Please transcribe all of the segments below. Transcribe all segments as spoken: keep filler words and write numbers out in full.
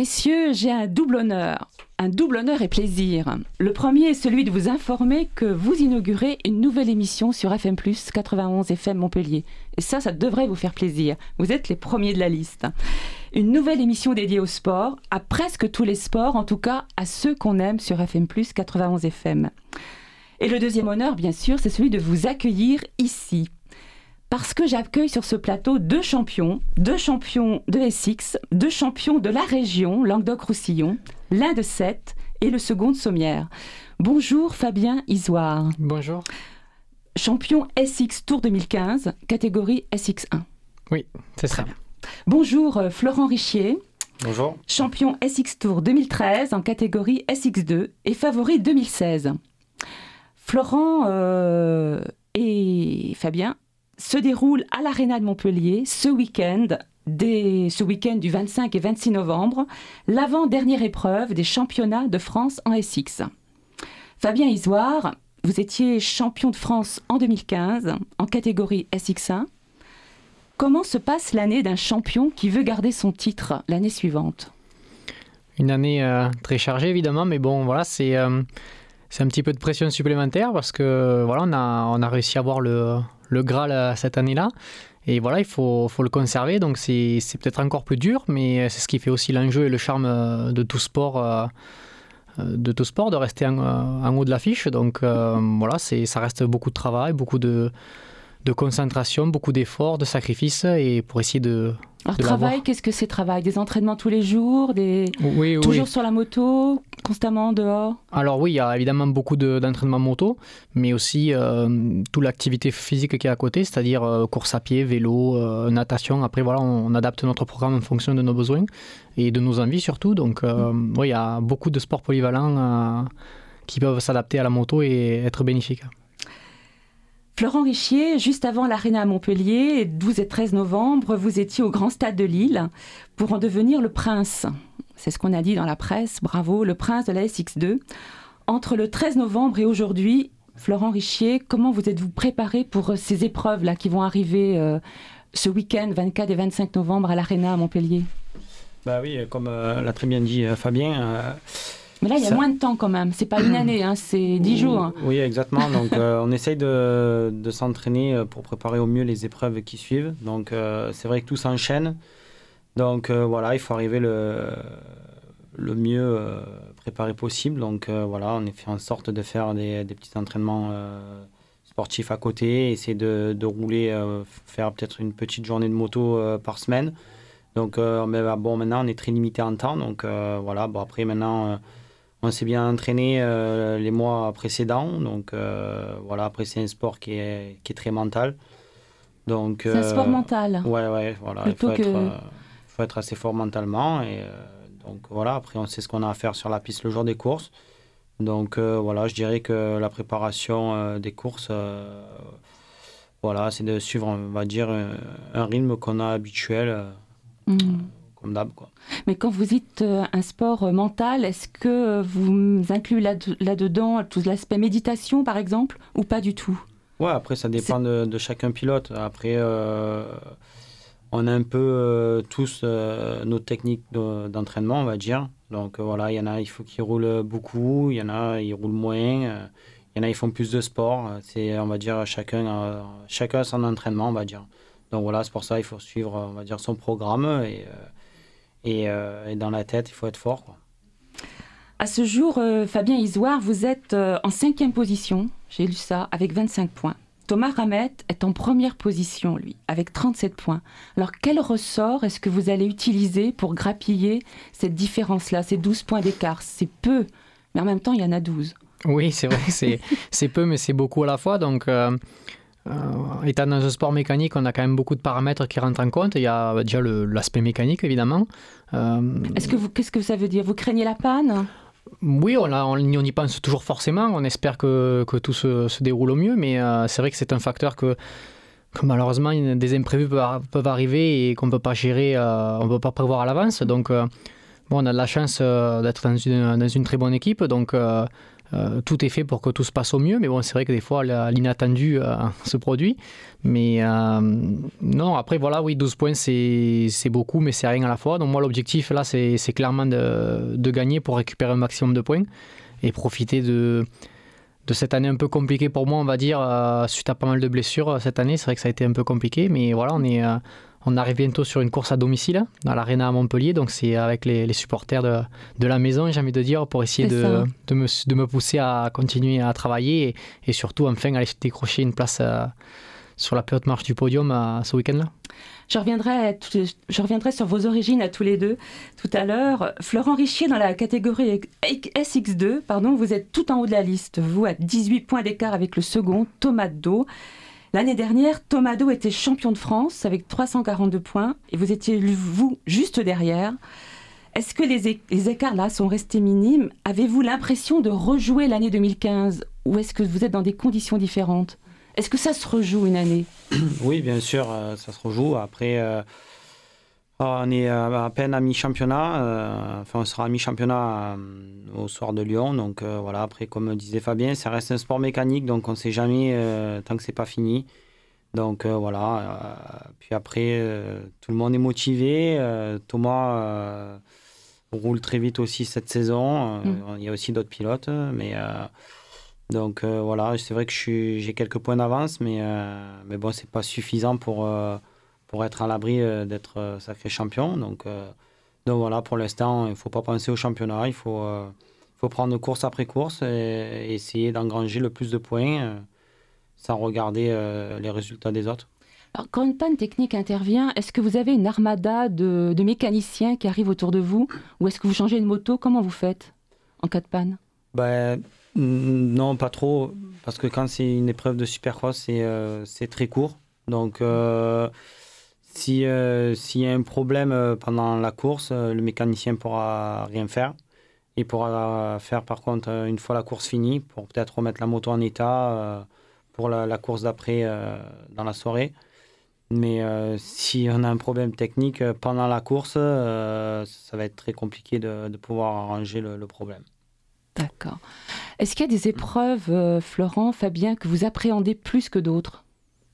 Messieurs, j'ai un double honneur, un double honneur et plaisir. Le premier est celui de vous informer que vous inaugurez une nouvelle émission sur F M plus, quatre-vingt-onze F M Montpellier. Et ça, ça devrait vous faire plaisir. Vous êtes les premiers de la liste. Une nouvelle émission dédiée au sport, à presque tous les sports, en tout cas à ceux qu'on aime sur F M plus, quatre-vingt-onze F M. Et le deuxième honneur, bien sûr, c'est celui de vous accueillir ici. Parce que j'accueille sur ce plateau deux champions, deux champions de S X, deux champions de la région Languedoc-Roussillon, l'un de Sète et le second de Sommières. Bonjour Fabien Isoire. Bonjour. Champion S X Tour deux mille quinze, catégorie S X un. Oui, c'est ça. Bonjour euh, Florent Richier. Bonjour. Champion S X Tour deux mille treize en catégorie S X deux et favori deux mille seize. Florent euh, et Fabien se déroule à l'Arena de Montpellier ce week-end, dès ce week-end du vingt-cinq et vingt-six novembre, l'avant-dernière épreuve des championnats de France en S X. Fabien Isoire, vous étiez champion de France en deux mille quinze en catégorie S X un. Comment se passe l'année d'un champion qui veut garder son titre l'année suivante ? Une année euh, très chargée évidemment, mais bon voilà, c'est, euh, c'est un petit peu de pression supplémentaire parce que voilà, on a, on a réussi à avoir le... le Graal cette année-là. Et voilà, il faut, faut le conserver. Donc c'est, c'est peut-être encore plus dur, mais c'est ce qui fait aussi l'enjeu et le charme de tout sport, euh, de tout sport, de rester en, en haut de l'affiche. Donc euh, voilà, c'est, ça reste beaucoup de travail, beaucoup de, de concentration, beaucoup d'efforts, de sacrifices, et pour essayer de... Alors de travail, l'avoir. qu'est-ce que c'est travail ? Des entraînements tous les jours, des... Oui, toujours oui. sur la moto, constamment dehors ? Alors oui, il y a évidemment beaucoup de, d'entraînement moto, mais aussi euh, toute l'activité physique qui est à côté, c'est-à-dire euh, course à pied, vélo, euh, natation. Après, voilà, on, on adapte notre programme en fonction de nos besoins et de nos envies surtout. Donc euh, mmh. oui, il y a beaucoup de sports polyvalents euh, qui peuvent s'adapter à la moto et être bénéfiques. Florent Richier, juste avant l'Arena à Montpellier, douze et treize novembre, vous étiez au Grand Stade de Lille pour en devenir le prince. C'est ce qu'on a dit dans la presse, bravo, le prince de la S X deux. Entre le treize novembre et aujourd'hui, Florent Richier, comment vous êtes-vous préparé pour ces épreuves-là qui vont arriver euh, ce week-end, vingt-quatre et vingt-cinq novembre, à l'Arena à Montpellier ? Bah oui, comme euh, l'a très bien dit euh, Fabien... Euh... Mais là, il y a ça... moins de temps quand même. C'est pas une année, hein, c'est dix jours. Oui, exactement. Donc, euh, on essaye de, de s'entraîner pour préparer au mieux les épreuves qui suivent. Donc, euh, c'est vrai que tout s'enchaîne. Donc, euh, voilà, il faut arriver le, le mieux euh, préparé possible. Donc, euh, voilà, on a fait en sorte de faire des, des petits entraînements euh, sportifs à côté, essayer de, de rouler, euh, faire peut-être une petite journée de moto euh, par semaine. Donc, euh, mais, bah, bon, maintenant, on est très limité en temps. Donc, euh, voilà, bon, après, maintenant... Euh, On s'est bien entraîné euh, les mois précédents, donc euh, voilà. Après c'est un sport qui est qui est très mental. Donc c'est euh, un sport mental. Ouais ouais voilà. Plutôt il faut que... être euh, faut être assez fort mentalement et euh, donc voilà. Après on sait ce qu'on a à faire sur la piste le jour des courses. Donc euh, voilà, je dirais que la préparation euh, des courses, euh, voilà, c'est de suivre, on va dire, un, un rythme qu'on a habituel. Euh, mmh. Comme d'hab, quoi. Mais quand vous dites euh, un sport euh, mental, est-ce que vous incluez là, là-dedans tout l'aspect méditation, par exemple, ou pas du tout ? Ouais, après, ça dépend de, de chacun pilote. Après, euh, on a un peu euh, tous euh, nos techniques de, d'entraînement, on va dire. Donc, euh, voilà, il y en a, il faut qu'ils roulent beaucoup, il y en a, ils roulent moins. Euh, il y en a, ils font plus de sport. C'est, on va dire, chacun, euh, chacun son entraînement, on va dire. Donc, voilà, c'est pour ça qu'il faut suivre, on va dire, son programme et... Euh, Et, euh, et dans la tête, il faut être fort, quoi. À ce jour, euh, Fabien Isoire, vous êtes euh, en cinquième position, j'ai lu ça, avec vingt-cinq points. Thomas Ramette est en première position, lui, avec trente-sept points. Alors, quel ressort est-ce que vous allez utiliser pour grappiller cette différence-là, ces douze points d'écart ? C'est peu, mais en même temps, il y en a douze. Oui, c'est vrai, c'est, c'est peu, mais c'est beaucoup à la fois, donc... Euh... Euh, étant dans un sport mécanique, on a quand même beaucoup de paramètres qui rentrent en compte. Il y a déjà le, l'aspect mécanique, évidemment. Euh, Est-ce que vous, qu'est-ce que ça veut dire ? Vous craignez la panne ? Oui, on, a, on, on y pense toujours forcément. On espère que, que tout se, se déroule au mieux, mais euh, c'est vrai que c'est un facteur que, que malheureusement, des imprévus peuvent, peuvent arriver et qu'on ne peut pas gérer, euh, on ne peut pas prévoir à l'avance. Donc, euh, bon, on a de la chance euh, d'être dans une, dans une très bonne équipe. Donc, euh, euh, tout est fait pour que tout se passe au mieux, mais bon, c'est vrai que des fois, l'inattendu euh, se produit. Mais euh, non, après, voilà, oui, douze points, c'est, c'est beaucoup, mais c'est rien à la fois. Donc moi, l'objectif, là, c'est, c'est clairement de, de gagner pour récupérer un maximum de points et profiter de, de cette année un peu compliquée pour moi, on va dire, euh, suite à pas mal de blessures cette année. C'est vrai que ça a été un peu compliqué, mais voilà, on est... Euh, On arrive bientôt sur une course à domicile, dans l'Arena à Montpellier, donc c'est avec les, les supporters de, de la maison, j'ai envie de dire, pour essayer de, de, me, de me pousser à continuer à travailler et, et surtout, enfin, aller décrocher une place euh, sur la plus haute marche du podium euh, ce week-end-là. Je reviendrai, je reviendrai sur vos origines à tous les deux tout à l'heure. Florent Richier, dans la catégorie S X deux, pardon, vous êtes tout en haut de la liste, vous à dix-huit points d'écart avec le second, Thomas Do. L'année dernière, Thomas Do était champion de France avec trois cent quarante-deux points et vous étiez, vous, juste derrière. Est-ce que les, é- les écarts là sont restés minimes ? Avez-vous l'impression de rejouer l'année deux mille quinze ou est-ce que vous êtes dans des conditions différentes ? Est-ce que ça se rejoue une année ? Oui, bien sûr, euh, ça se rejoue. Après, euh, on est à peine à mi-championnat. Euh, enfin, on sera à mi-championnat euh, au soir de Lyon. Donc euh, voilà, après, comme disait Fabien, ça reste un sport mécanique. Donc on ne sait jamais euh, tant que ce n'est pas fini. Donc euh, voilà. Euh, puis après, euh, tout le monde est motivé. Euh, Thomas euh, roule très vite aussi cette saison. Euh, mmh. Il y a aussi d'autres pilotes. Mais... Euh, Donc euh, voilà, c'est vrai que je suis, j'ai quelques points d'avance, mais, euh, mais bon, c'est pas suffisant pour, euh, pour être à l'abri euh, d'être euh, sacré champion. Donc, euh, donc voilà, pour l'instant, il ne faut pas penser au championnat, il faut, euh, faut prendre course après course et, et essayer d'engranger le plus de points euh, sans regarder euh, les résultats des autres. Alors, quand une panne technique intervient, est-ce que vous avez une armada de, de mécaniciens qui arrivent autour de vous ou est-ce que vous changez de moto ? Comment vous faites en cas de panne ? Ben, non, pas trop, parce que quand c'est une épreuve de supercross, c'est, euh, c'est très court. Donc, euh, si, euh, s'il y a un problème pendant la course, le mécanicien ne pourra rien faire. Il pourra faire, par contre, une fois la course finie, pour peut-être remettre la moto en état euh, pour la, la course d'après euh, dans la soirée. Mais euh, si on a un problème technique pendant la course, euh, ça va être très compliqué de, de pouvoir arranger le, le problème. D'accord. Est-ce qu'il y a des épreuves, euh, Florent, Fabien, que vous appréhendez plus que d'autres ?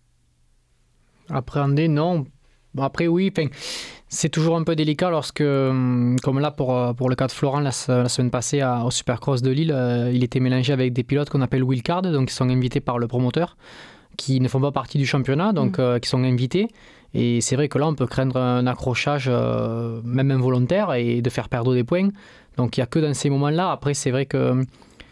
Appréhender, non. Après, oui, c'est toujours un peu délicat lorsque, comme là pour, pour le cas de Florent, la, la semaine passée à, au Supercross de Lille, euh, il était mélangé avec des pilotes qu'on appelle wildcard, donc qui sont invités par le promoteur, qui ne font pas partie du championnat, donc mmh. euh, qui sont invités. Et c'est vrai que là, on peut craindre un accrochage, euh, même involontaire, et de faire perdre des points. Donc, il n'y a que dans ces moments-là. Après, c'est vrai que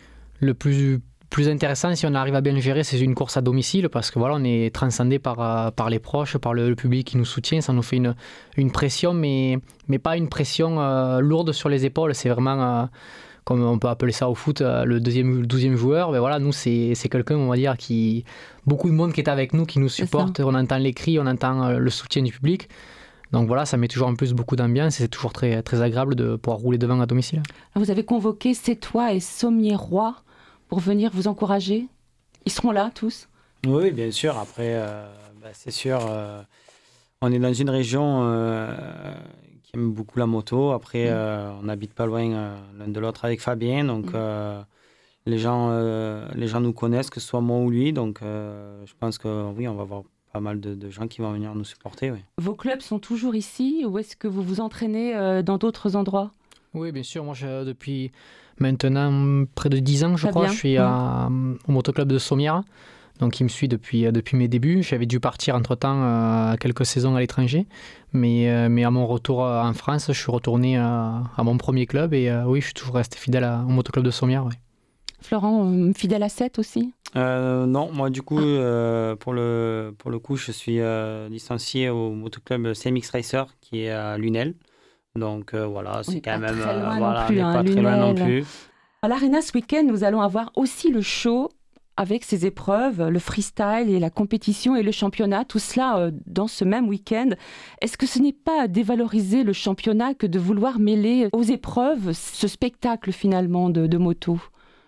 le plus, plus intéressant, si on arrive à bien le gérer, c'est une course à domicile, parce que voilà, on est transcendé par, par les proches, par le, le public qui nous soutient. Ça nous fait une, une pression, mais, mais pas une pression euh, lourde sur les épaules. C'est vraiment... Euh, comme on peut appeler ça au foot, le deuxième, le douzième joueur. Mais voilà, nous, c'est, c'est quelqu'un, on va dire, qui... Beaucoup de monde qui est avec nous, qui nous supporte. On entend les cris, on entend le soutien du public. Donc voilà, ça met toujours en plus beaucoup d'ambiance et c'est toujours très, très agréable de pouvoir rouler devant à domicile. Vous avez convoqué Sétois et Sommier-Roi pour venir vous encourager. Ils seront là, tous ? Oui, bien sûr. Après, euh, bah, c'est sûr, euh, on est dans une région... Euh, qui aime beaucoup la moto. Après, mmh. euh, on n'habite pas loin euh, l'un de l'autre avec Fabien, donc mmh. euh, les, gens, euh, les gens nous connaissent, que ce soit moi ou lui, donc euh, je pense que oui, on va avoir pas mal de, de gens qui vont venir nous supporter. Oui. Vos clubs sont toujours ici ou est-ce que vous vous entraînez euh, dans d'autres endroits ? Oui, bien sûr. Moi, je, depuis maintenant près de dix ans, je Fabien. crois, je suis à, mmh. au motoclub de Sommières. Donc, il me suit depuis, depuis mes débuts. J'avais dû partir entre-temps euh, quelques saisons à l'étranger. Mais, euh, mais à mon retour en France, je suis retourné à, à mon premier club. Et euh, oui, je suis toujours resté fidèle à, au motoclub de Sommières. Oui. Florent, fidèle à sept aussi ? euh, Non, moi du coup, euh, pour, le, pour le coup, je suis euh, licencié au motoclub C M X Racer qui est à Lunel. Donc euh, voilà, c'est quand même... Très loin euh, voilà, non plus, hein, pas Lunel. très loin non plus. À l'Arena ce week-end, nous allons avoir aussi le show avec ses épreuves, le freestyle et la compétition et le championnat, tout cela euh, dans ce même week-end. Est-ce que ce n'est pas dévaloriser le championnat que de vouloir mêler aux épreuves ce spectacle finalement de, de moto ?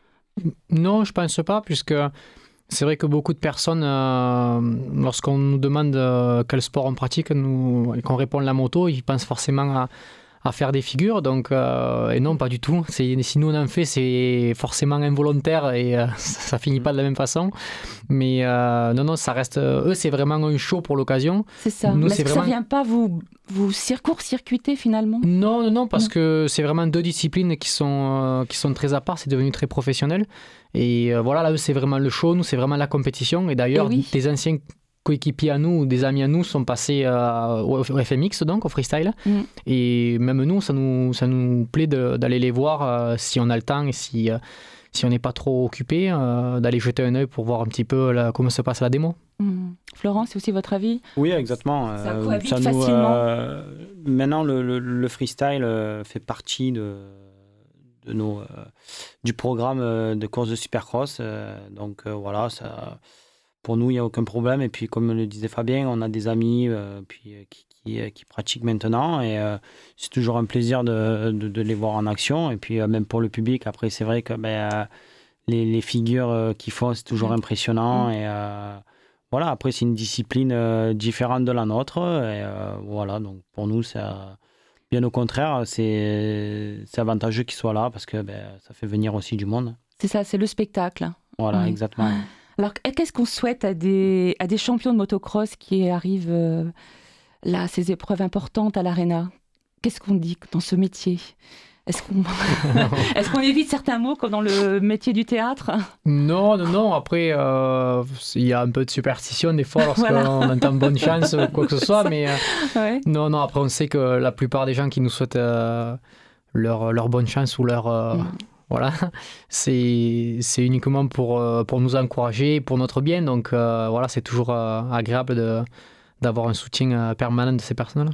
Non, je ne pense pas, puisque c'est vrai que beaucoup de personnes, euh, lorsqu'on nous demande euh, quel sport on pratique nous, et qu'on répond la moto, ils pensent forcément à, à faire des figures. Donc, euh, et non, pas du tout. C'est, si nous on en fait, c'est forcément involontaire et euh, ça finit pas de la même façon. Mais euh, non, non, ça reste. Eux, c'est vraiment un show pour l'occasion. C'est ça. Nous, Mais c'est est-ce que vraiment... ça vient pas vous, vous cir- court-circuiter finalement? Non, non, non, parce Non. que c'est vraiment deux disciplines qui sont, euh, qui sont très à part. C'est devenu très professionnel. Et euh, voilà, là, eux, c'est vraiment le show. Nous, c'est vraiment la compétition. Et d'ailleurs, Et oui. des anciens coéquipiers à nous, des amis à nous sont passés euh, au F M X, donc au freestyle. Mm. Et même nous, ça nous, ça nous plaît de, d'aller les voir euh, si on a le temps et si, euh, si on n'est pas trop occupé, euh, d'aller jeter un œil pour voir un petit peu la, comment se passe la démo. Mm. Florent, c'est aussi votre avis? Oui, exactement. Ça Euh, cohabite ça nous, facilement. euh, maintenant, le, le- le freestyle euh, fait partie de, de nos, euh, du programme euh, de course de Supercross. euh, donc euh, voilà, ça, pour nous, il n'y a aucun problème. Et puis, comme le disait Fabien, on a des amis euh, puis, euh, qui, qui, euh, qui pratiquent maintenant. Et euh, c'est toujours un plaisir de, de, de les voir en action. Et puis, euh, même pour le public, après, c'est vrai que ben, euh, les, les figures euh, qu'ils font, c'est toujours impressionnant. Et euh, voilà, après, c'est une discipline euh, différente de la nôtre. Et euh, voilà, donc pour nous, ça, bien au contraire, c'est, c'est avantageux qu'ils soient là parce que ben, ça fait venir aussi du monde. C'est ça, c'est le spectacle. Voilà, Ouais. exactement. Alors, qu'est-ce qu'on souhaite à des, à des champions de motocross qui arrivent euh, là, à ces épreuves importantes à l'Arena? Qu'est-ce qu'on dit dans ce métier? Est-ce qu'on est-ce qu'on évite certains mots comme dans le métier du théâtre? Non, non, non. Après, euh, il y a un peu de superstition des fois lorsqu'on Voilà. entend bonne chance ou quoi que ce soit. Mais euh, Ouais. non, non. Après, on sait que la plupart des gens qui nous souhaitent euh, leur, leur bonne chance ou leur... euh, Mm. Voilà, c'est, c'est uniquement pour, euh, pour nous encourager, pour notre bien. Donc euh, voilà, c'est toujours euh, agréable de, d'avoir un soutien euh, permanent de ces personnes-là.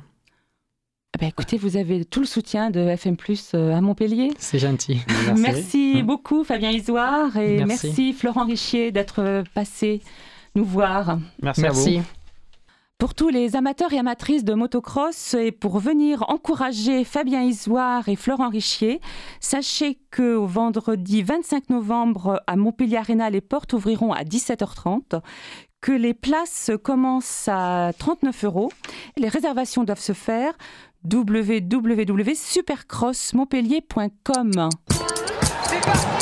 Eh ben, écoutez, vous avez tout le soutien de F M plus, euh, à Montpellier. C'est gentil. Merci. Merci beaucoup Fabien Isoard et Merci. merci, Florent Richier d'être passé nous voir. Merci, à vous. Merci. Pour tous les amateurs et amatrices de motocross et pour venir encourager Fabien Isoard et Florent Richier, sachez qu'au vendredi vingt-cinq novembre à Montpellier Arena, les portes ouvriront à dix-sept heures trente, que les places commencent à trente-neuf euros. Les réservations doivent se faire w w w point supercross montpellier point com. C'est parti!